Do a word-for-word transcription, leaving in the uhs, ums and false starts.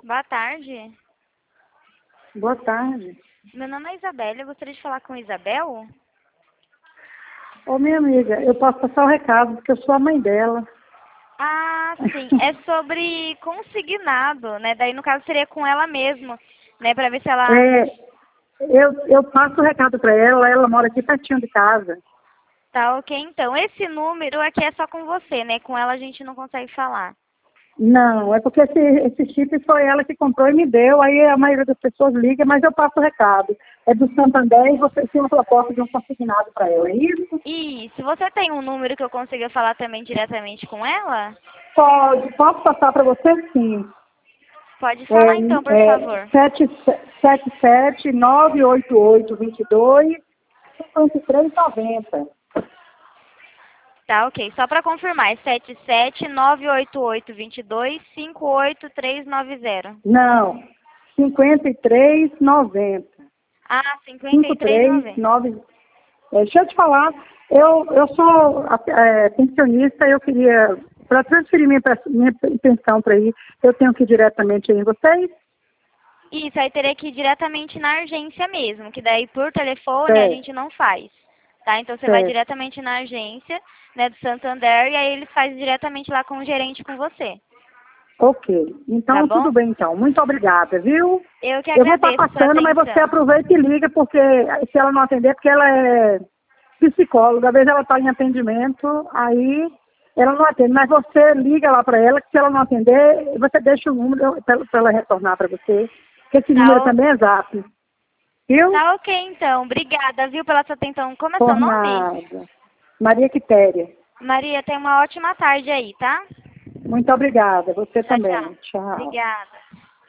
Boa tarde. Boa tarde. Meu nome é Isabela, eu gostaria de falar com a Isabel. Ô, minha amiga, eu posso passar o recado, porque eu sou a mãe dela. Ah, sim, é sobre consignado, né? Daí, no caso, seria com ela mesma, né? Pra ver se ela... É, eu, eu passo o recado para ela, ela mora aqui pertinho de casa. Tá ok, então. Esse número aqui é só com você, né? Com ela a gente não consegue falar. Não, é porque esse, esse chip foi ela que comprou e me deu, aí a maioria das pessoas liga, mas eu passo o recado. É do Santander e você tem uma proposta de um consignado para ela, é isso? E se você tem um número que eu consiga falar também diretamente com ela, Pode, posso passar para você sim. pode falar então, por É, é favor. sete sete nove oito oito dois dois cinco três nove zero. Tá, ok. Só para confirmar, é sete sete nove oito oito dois dois cinco oito três nove zero. Não, cinquenta e três noventa. Ah, cinquenta cinco e três três noventa. nove. É, deixa eu te falar, eu, eu sou é, pensionista, eu queria, para transferir minha, pe- minha pensão para aí, eu tenho que ir diretamente aí em vocês? Isso, aí teria que ir diretamente na agência mesmo, que daí por telefone a Certo, gente não faz. Tá? Então você vai certo. diretamente na agência, né, do Santander, e aí eles fazem diretamente lá com o gerente com você. Ok, Tá então bom? tudo bem então, muito obrigada, viu? Eu que Eu vou estar agradeço sua passando, mas você atenção. aproveita e liga, porque se ela não atender, porque ela é psicóloga, às vezes ela está em atendimento, aí ela não atende, mas você liga lá para ela, que se ela não atender, você deixa o número para ela retornar para você, que esse número Tá, o- também é zap, viu? tá ok então. Obrigada, viu, pela sua atenção. Como é seu Por nome? nada. Maria Quitéria, Maria, tenha uma ótima tarde aí, tá? muito obrigada, você Tchau, tchau. também, tchau. Obrigada.